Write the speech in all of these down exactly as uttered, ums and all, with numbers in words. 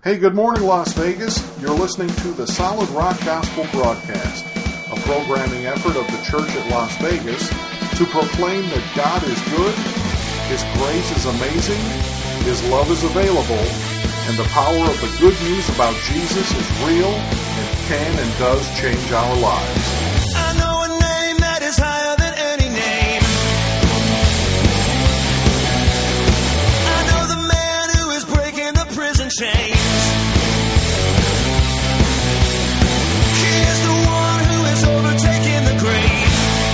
Hey, good morning, Las Vegas. You're listening to the Solid Rock Gospel Broadcast, a programming effort of the Church at Las Vegas to proclaim that God is good, His grace is amazing, His love is available, and the power of the good news about Jesus is real and can and does change our lives. I know a name that is higher than any name. I know the man who is breaking the prison chains. He is the one who has overtaken the grave.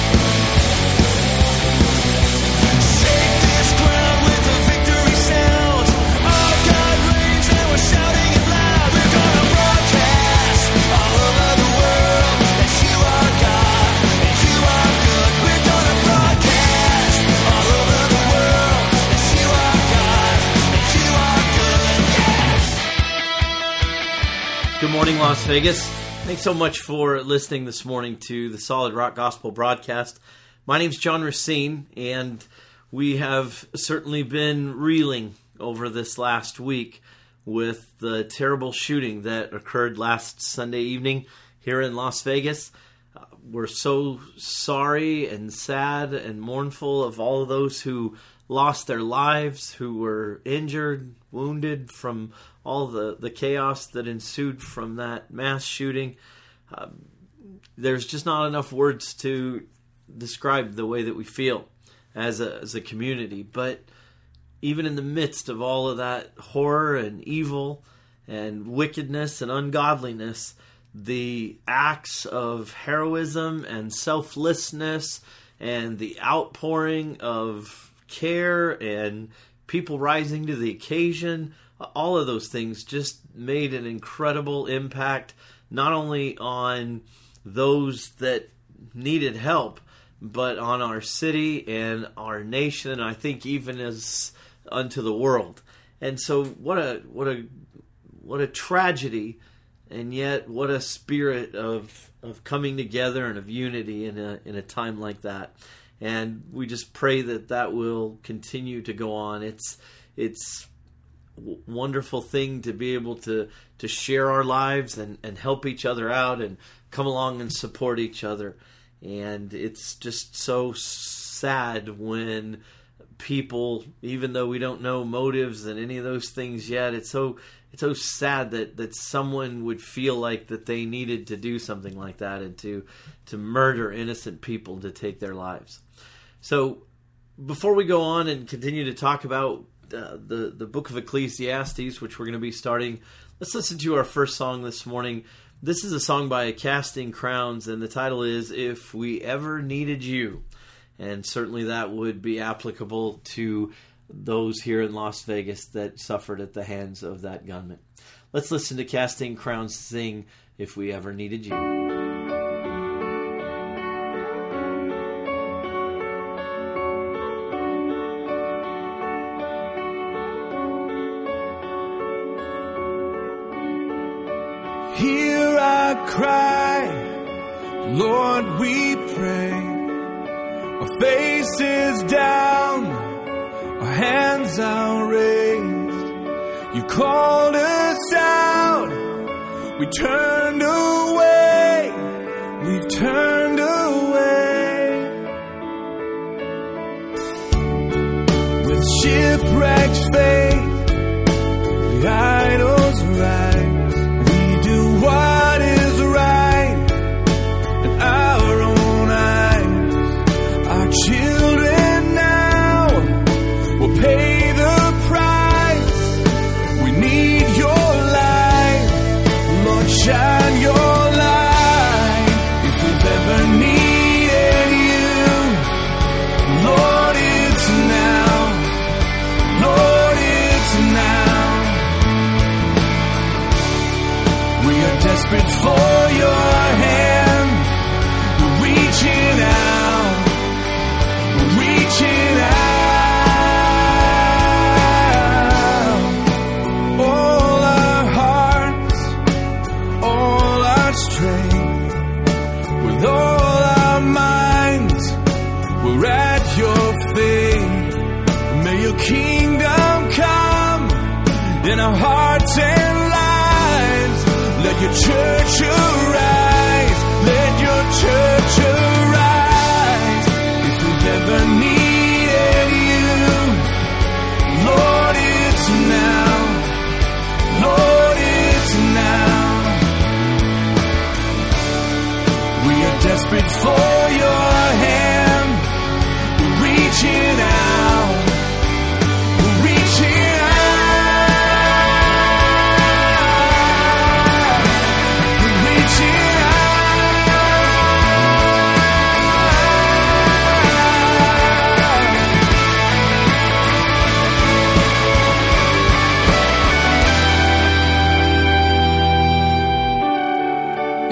Shake this ground with the victory sounds. Our God reigns and we're shouting it loud. We're gonna broadcast all over the world that you are God and you are good. We're gonna broadcast all over the world that you are God and you are good. Yeah. Good morning, Las Vegas. Thanks so much for listening this morning to the Solid Rock Gospel Broadcast. My name's John Racine, and we have certainly been reeling over this last week with the terrible shooting that occurred last Sunday evening here in Las Vegas. Uh, we're so sorry and sad and mournful of all of those who lost their lives, who were injured, wounded from all the, the chaos that ensued from that mass shooting. Um, there's just not enough words to describe the way that we feel as a, as a community. But even in the midst of all of that horror and evil and wickedness and ungodliness, the acts of heroism and selflessness and the outpouring of care and people rising to the occasion, all of those things just made an incredible impact, not only on those that needed help, but on our city and our nation, and I think even as unto the world. And so what a what a what a tragedy, and yet what a spirit of of coming together and of unity in a in a time like that. And we just pray that that will continue to go on. It's it's a wonderful thing to be able to, to share our lives and, and help each other out and come along and support each other. And it's just so sad when people, even though we don't know motives and any of those things yet, it's so it's so sad that, that someone would feel like that they needed to do something like that and to to murder innocent people to take their lives. So before we go on and continue to talk about uh, the, the book of Ecclesiastes, which we're going to be starting, let's listen to our first song this morning. This is a song by Casting Crowns, and the title is If We Ever Needed You. And certainly that would be applicable to those here in Las Vegas that suffered at the hands of that gunman. Let's listen to Casting Crowns sing If We Ever Needed You. Hear our cry, Lord, we pray. Our faces down, our hands are raised. You called us out, we turned away, we've turned away. With shipwrecked faith, the idols rise. What is right in our own eyes? Our children now will pay the price. We need your light, Lord, shine your light. If we've ever needed you, Lord, it's now. Lord, it's now. Desperate for your hand, we're reaching out, we're reaching out. All our hearts, all our strength, with all our minds, we're at your feet. May your kingdom come in our hearts and lives.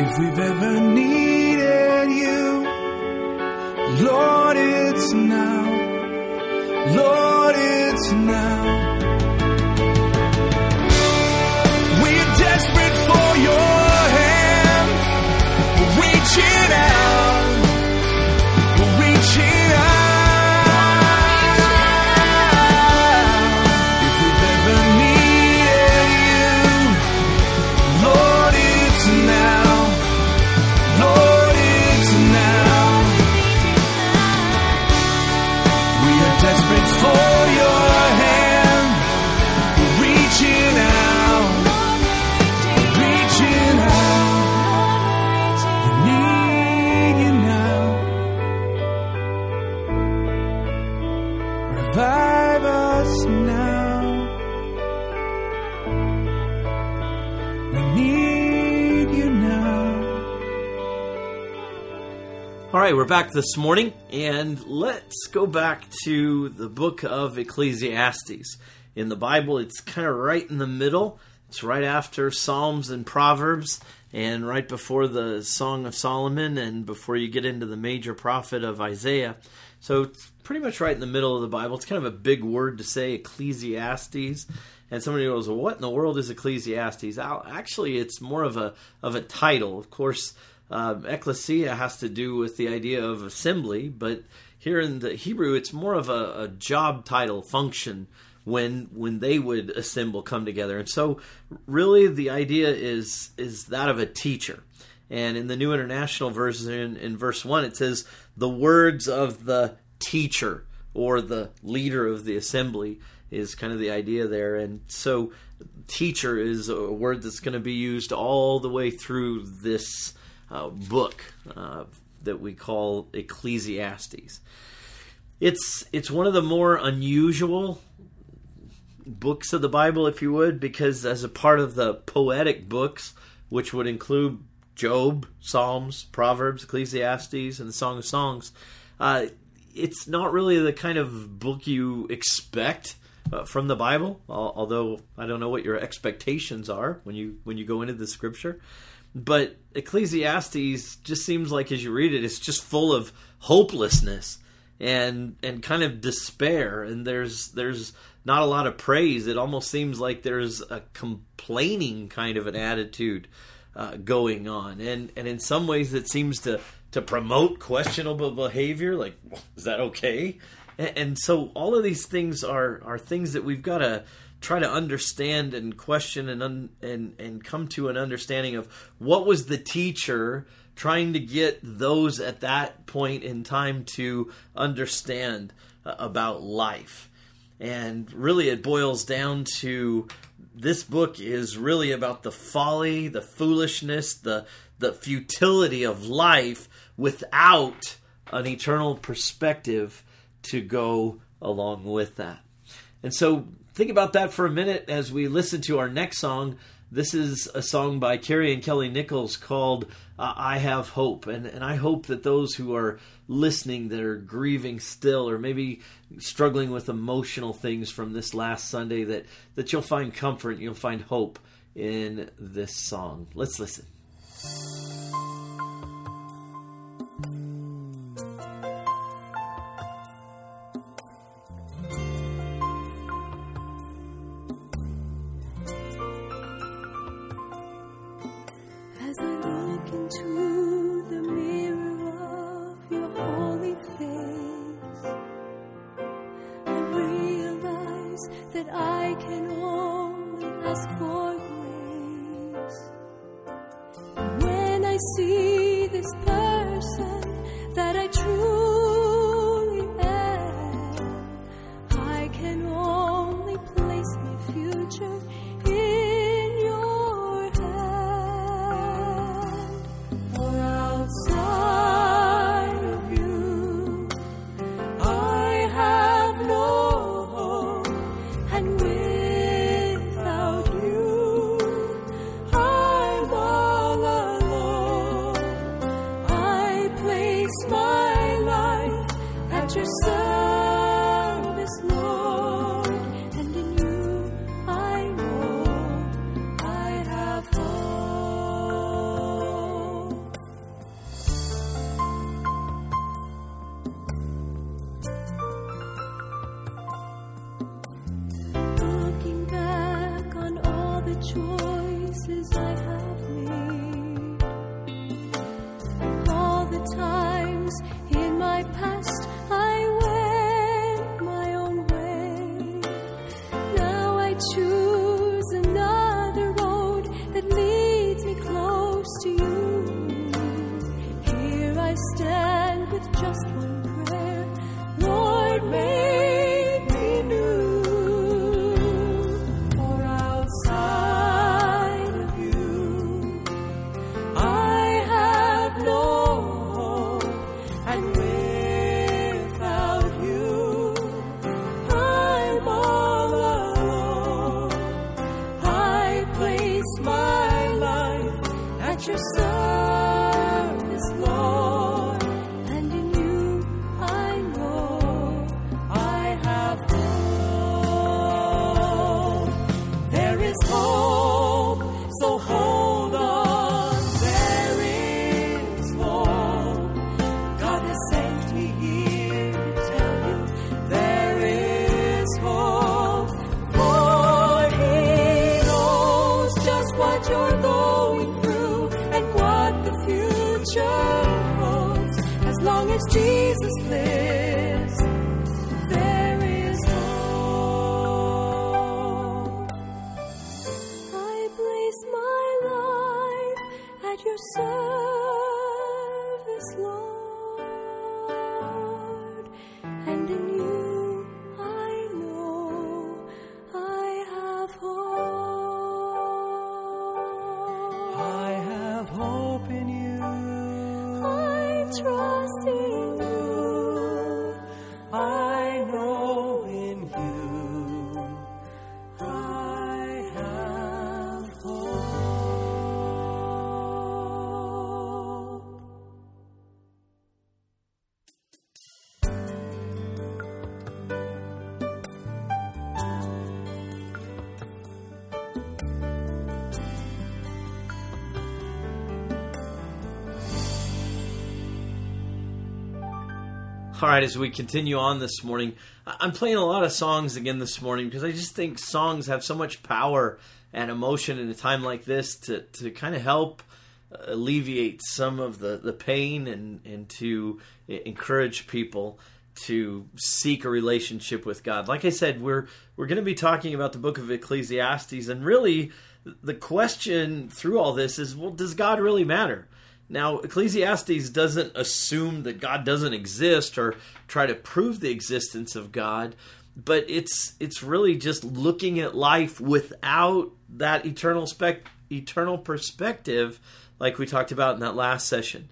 If we've ever needed you, Lord, it's now. Lord, it's now. We're desperate for your hand. We're reaching out. We're reaching out. If we've ever needed you, Lord, it's now. Lord, it's now. We are desperate for your hand. We're reaching out. Reaching out. We need you now. Revive us now. We need you now. All right, we're back this morning, and let's go back to the book of Ecclesiastes. In the Bible, it's kind of right in the middle. It's right after Psalms and Proverbs, and right before the Song of Solomon, and before you get into the major prophet of Isaiah. So it's pretty much right in the middle of the Bible. It's kind of a big word to say, Ecclesiastes. And somebody goes, well, what in the world is Ecclesiastes? Actually, it's more of a of a title. Of course, uh, ecclesia has to do with the idea of assembly, but here in the Hebrew, it's more of a, a job title function when when they would assemble, come together. And so really the idea is is that of a teacher. And in the New International Version, in verse one, it says, the words of the teacher, or the leader of the assembly, is kind of the idea there. And so teacher is a word that's going to be used all the way through this uh, book uh, that we call Ecclesiastes. It's it's one of the more unusual books of the Bible, if you would, because as a part of the poetic books, which would include Job, Psalms, Proverbs, Ecclesiastes, and the Song of Songs, uh, it's not really the kind of book you expect uh, from the Bible, although I don't know what your expectations are when you when you go into the Scripture. But Ecclesiastes just seems like, as you read it, it's just full of hopelessness and and kind of despair, and there's there's not a lot of praise. It almost seems like there's a complaining kind of an attitude uh, going on, and and in some ways it seems to to promote questionable behavior. Like, is that okay? And, and so all of these things are are things that we've got to try to understand and question and un, and and come to an understanding of what was the teacher trying to get those at that point in time to understand uh, about life. And really it boils down to, this book is really about the folly, the foolishness, the the futility of life without an eternal perspective to go along with that. And so think about that for a minute as we listen to our next song. This is a song by Carrie and Kelly Nichols called uh, I Have Hope. And, and I hope that those who are listening that are grieving still, or maybe struggling with emotional things from this last Sunday, that, that you'll find comfort, you'll find hope in this song. Let's listen. As I look into the mirror of your holy face, I realize that I can only ask for grace. When I see this person that I truly am, I can only place my future in your hand. For outside of you, I have no hope, and without you, I'm all alone. I place my life at your service, Lord, and in you I know I have hope. There is hope, so hold on. There is hope. God has sent me here to tell you there is hope. For He knows just what you're going through and what the future holds. As long as Jesus lives, there is hope. I place my life at your service, Lord, and in you I know I have hope. I have hope in you. I trust in you. I know in you. I have hope. All right, as we continue on this morning, I- I'm playing a lot of songs again this morning because I just think songs have so much power and emotion in a time like this to, to kind of help alleviate some of the, the pain and, and to encourage people to seek a relationship with God. Like I said, we're we're going to be talking about the book of Ecclesiastes, and really the question through all this is, well, does God really matter? Now, Ecclesiastes doesn't assume that God doesn't exist or try to prove the existence of God, but it's it's really just looking at life without that eternal spec eternal perspective, like we talked about in that last session.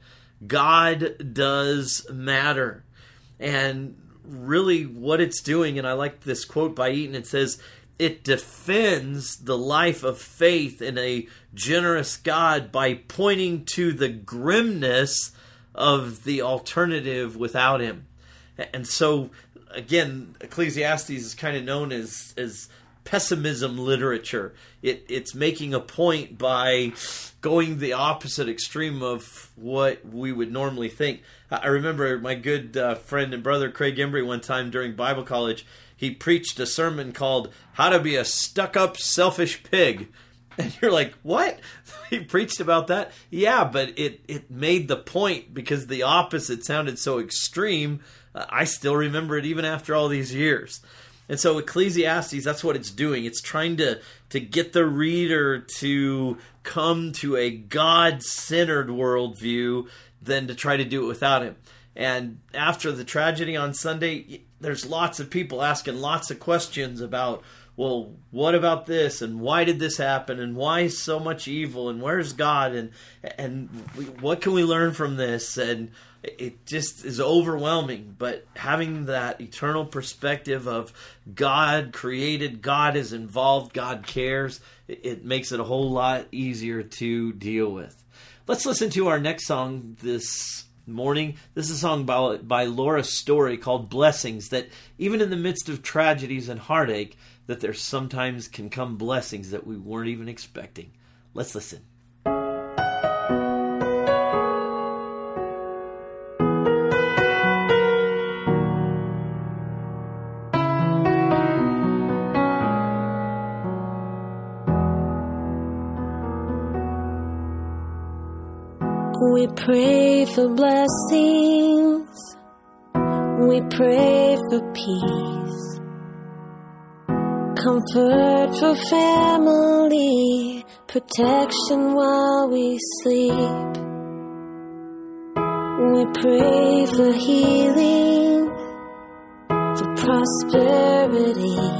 God does matter. And really what it's doing, and I like this quote by Eaton, it says, it defends the life of faith in a generous God by pointing to the grimness of the alternative without Him. And so, again, Ecclesiastes is kind of known as, as pessimism literature. It, it's making a point by going the opposite extreme of what we would normally think. I remember my good uh, friend and brother Craig Embry one time during Bible college, he preached a sermon called How to Be a Stuck-Up Selfish Pig. And you're like, what? He preached about that? Yeah, but it, it made the point because the opposite sounded so extreme. Uh, I still remember it even after all these years. And so Ecclesiastes, that's what it's doing. It's trying to, to get the reader to come to a God-centered worldview than to try to do it without Him. And after the tragedy on Sunday, there's lots of people asking lots of questions about, well, what about this? And why did this happen? And why so much evil? And where's God? And and we, what can we learn from this? And it just is overwhelming. But having that eternal perspective of God created, God is involved, God cares, it, it makes it a whole lot easier to deal with. Let's listen to our next song this morning. This is a song by, by Laura Story called Blessings, that even in the midst of tragedies and heartache, that there sometimes can come blessings that we weren't even expecting. Let's listen. We pray for blessings. We pray for peace. Comfort for family. Protection while we sleep. We pray for healing. For prosperity.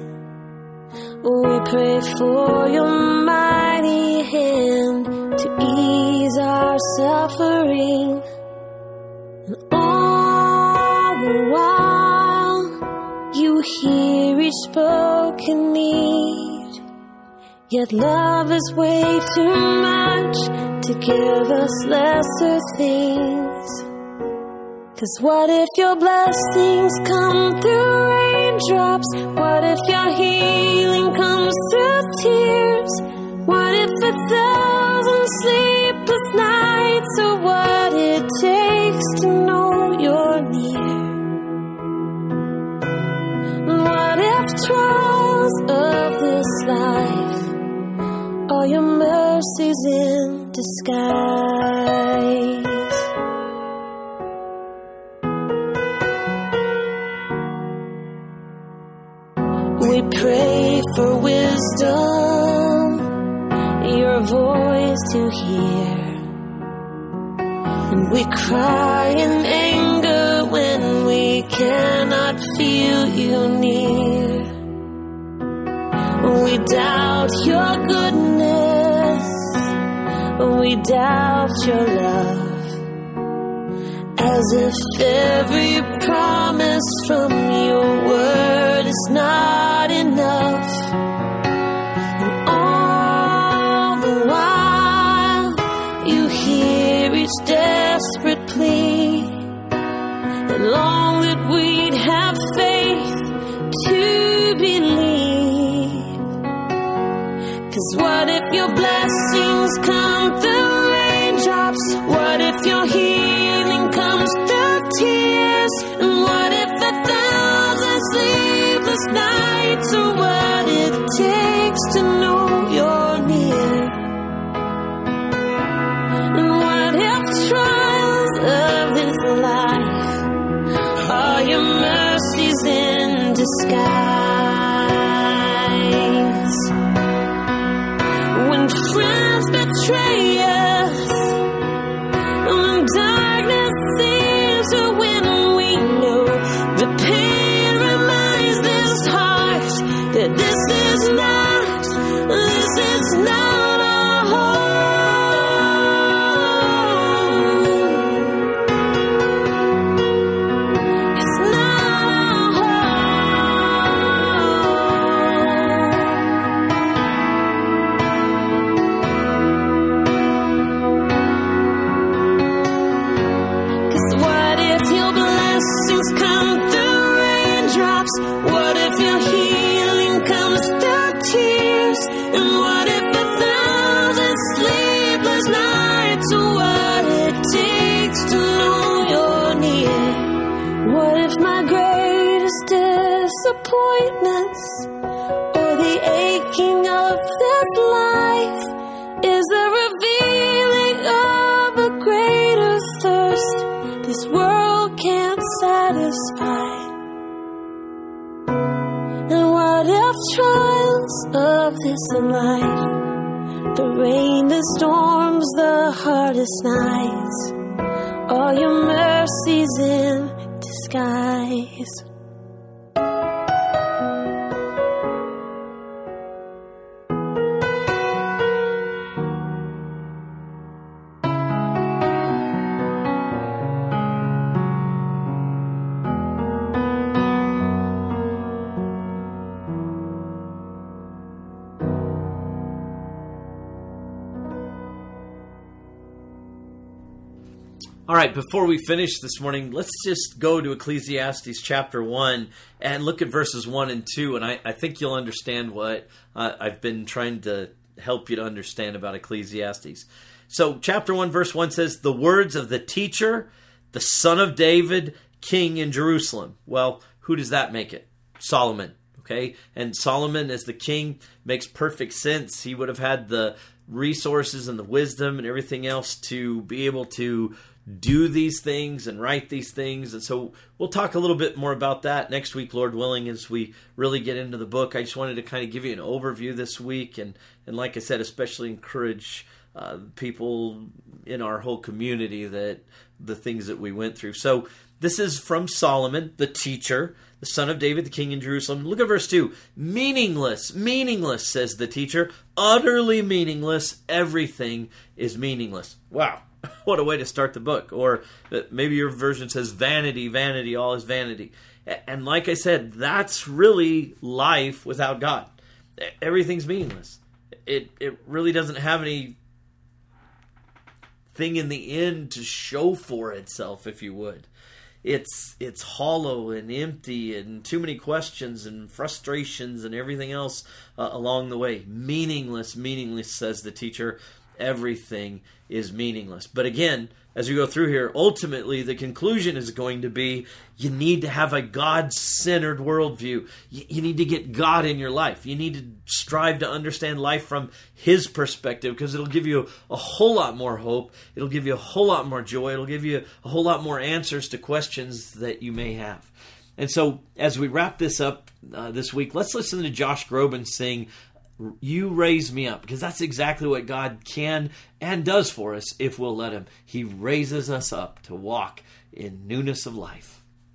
We pray for your mighty hand to ease our suffering, and all the while you hear each spoken need. Yet love is way too much to give us lesser things. 'Cause what if your blessings come through raindrops? What if your healing comes through tears? What if a thousand sleepless nights are what it takes to know you're near? What if trials of this life are your mercies in disguise? We pray for wisdom, your voice to hear. And we cry in anger when we cannot feel you near. We doubt your goodness, we doubt your love, as if every promise from your word is not enough. And all the while you hear each desperate plea, and long that we'd have faith to believe. 'Cause what if your blessings come through raindrops? What if your healing comes through tears? And what if a thousand sleepless nights are what it takes to know you're near? And what if trials of this life are your mercies in disguise? When friends betray us, when darkness seems to win, we know the pain reminds this heart that this is not, this is not our home. It's not our home. 'Cause what if your blessings come through raindrops? What if your healing comes through tears? And what if a thousand sleepless nights are what it takes to know you're near? What if my greatest disappointments or the aching of this life is the revealing of a greater thirst this world can't satisfy? And what if trials of this life, the rain, the storms, the hardest nights, are your mercies in disguise? All right, before we finish this morning, let's just go to Ecclesiastes chapter one and look at verses one and two, and I, I think you'll understand what uh, I've been trying to help you to understand about Ecclesiastes. So chapter one, verse one says, "The words of the teacher, the son of David, king in Jerusalem." Well, who does that make it? Solomon, okay? And Solomon as the king makes perfect sense. He would have had the resources and the wisdom and everything else to be able to do these things and write these things. And so we'll talk a little bit more about that next week, Lord willing, as we really get into the book. I just wanted to kind of give you an overview this week. And, and like I said, especially encourage uh, people in our whole community that the things that we went through. So this is from Solomon, the teacher, the son of David, the king in Jerusalem. Look at verse two. Meaningless, meaningless, says the teacher. Utterly meaningless. Everything is meaningless. Wow. What a way to start the book. Or maybe your version says vanity, vanity, all is vanity. And like I said, that's really life without God. Everything's meaningless. it, it really doesn't have any thing in the end to show for itself, if you would. It's it's hollow and empty and too many questions and frustrations and everything else uh, along the way. Meaningless, meaningless, says the teacher. Everything is meaningless. But again, as we go through here, ultimately the conclusion is going to be you need to have a God-centered worldview. You, you need to get God in your life. You need to strive to understand life from His perspective, because it'll give you a whole lot more hope. It'll give you a whole lot more joy. It'll give you a whole lot more answers to questions that you may have. And so as we wrap this up uh, this week, let's listen to Josh Groban sing "You Raise Me Up," because that's exactly what God can and does for us if we'll let Him. He raises us up to walk in newness of life.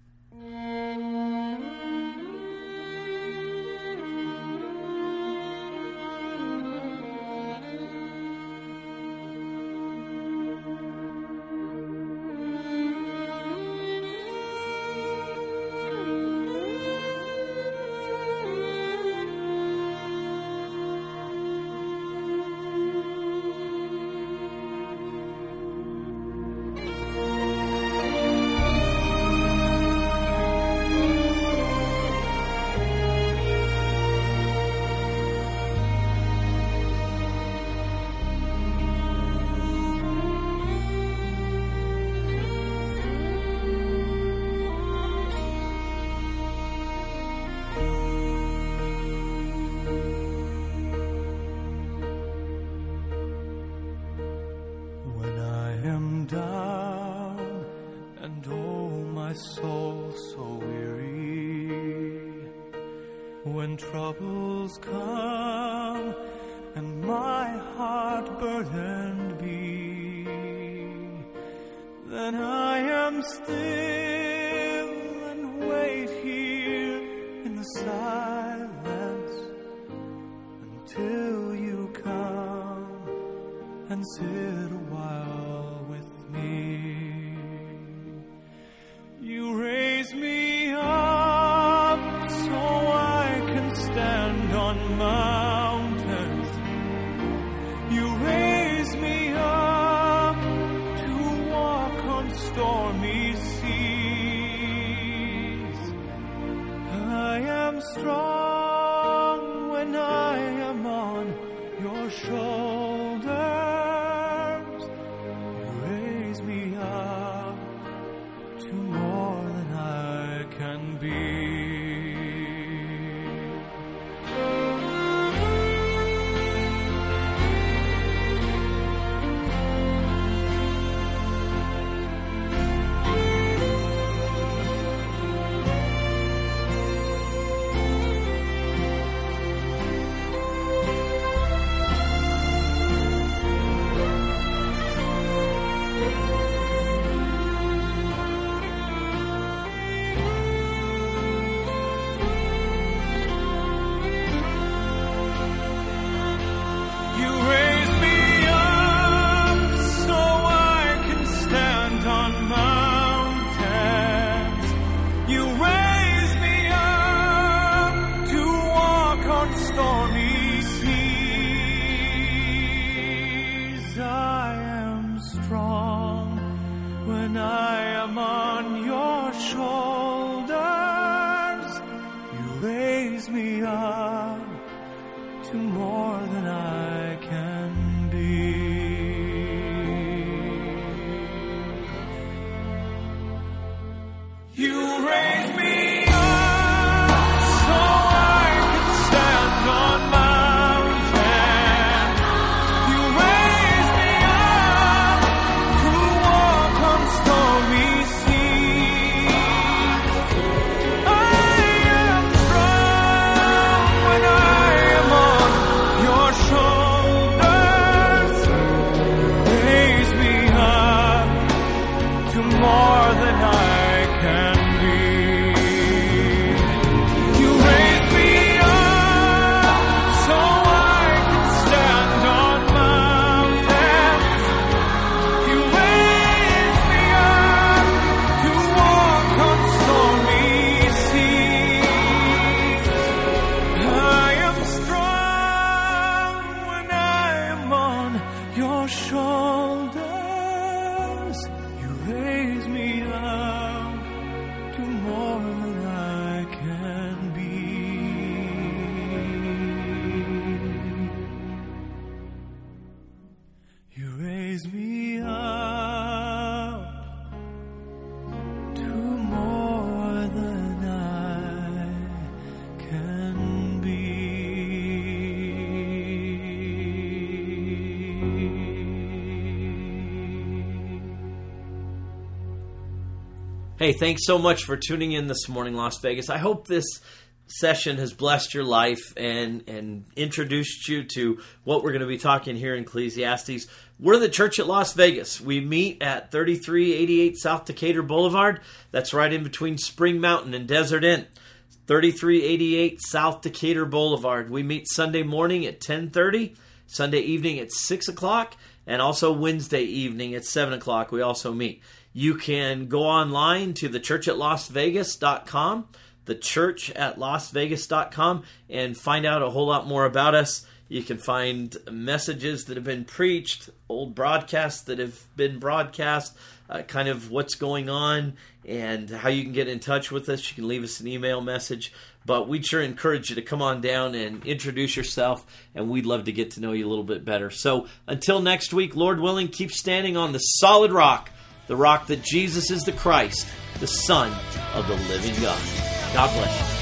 Down and oh my soul so weary, when troubles come and my heart burdened be, then I am still and wait here in the silence until you come and sit a while with me. You raise me up so I can stand on mountains. You raise me up to walk on stormy seas. I am strong when I am on your shoulders. You raise me up to more than I can be. your shoulders, you raise me up to more than I can be. You raise me up to more than I can be. Hey, thanks so much for tuning in this morning, Las Vegas. I hope this session has blessed your life and, and introduced you to what we're going to be talking here in Ecclesiastes. We're the Church at Las Vegas. We meet at thirty-three eighty-eight South Decatur Boulevard. That's right in between Spring Mountain and Desert Inn. thirty-three eighty-eight South Decatur Boulevard. We meet Sunday morning at ten thirty, Sunday evening at six o'clock, and also Wednesday evening at seven o'clock we also meet. You can go online to the church at las vegas dot com, the church at las vegas dot com, and find out a whole lot more about us. You can find messages that have been preached, old broadcasts that have been broadcast, uh, kind of what's going on, and how you can get in touch with us. You can leave us an email message. But we'd sure encourage you to come on down and introduce yourself, and we'd love to get to know you a little bit better. So until next week, Lord willing, keep standing on the solid rock, the rock that Jesus is the Christ, the Son of the living God. God bless you.